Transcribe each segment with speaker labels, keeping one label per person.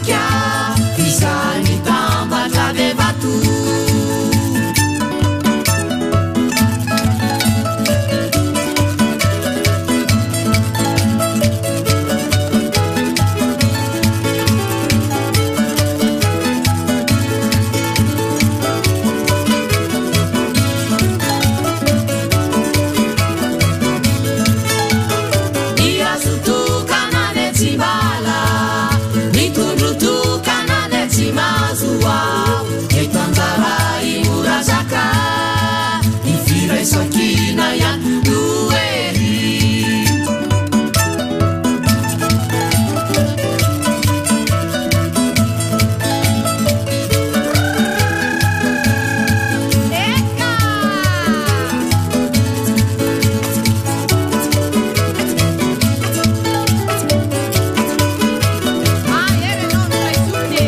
Speaker 1: dinika izany tambatra vevato sakina ya dueri eka ere non dai suni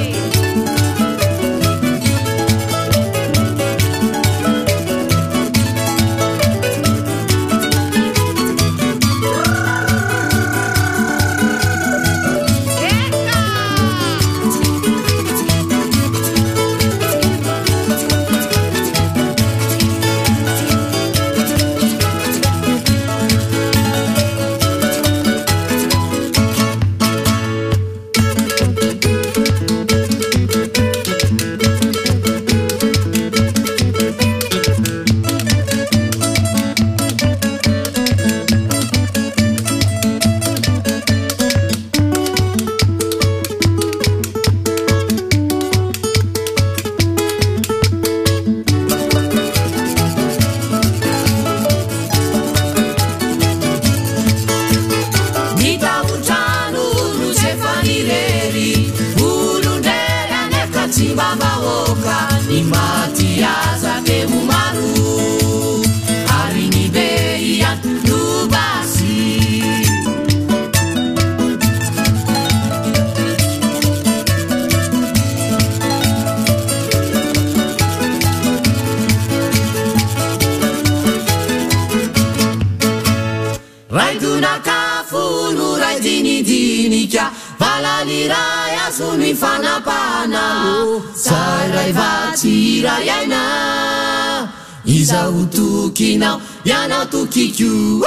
Speaker 1: Babaoka ni matiaza ke umaru hari ni beia nubasi raiduna kafunu raidini dinika valaliraya suni fanapana sarai vatira yaina iza utukinao yana tukikyu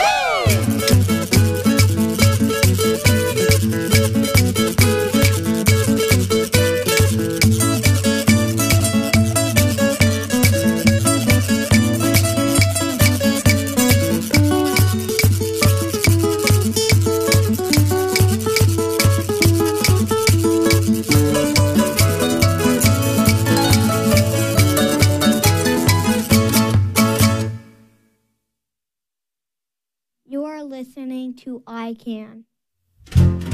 Speaker 2: You are listening to iCan.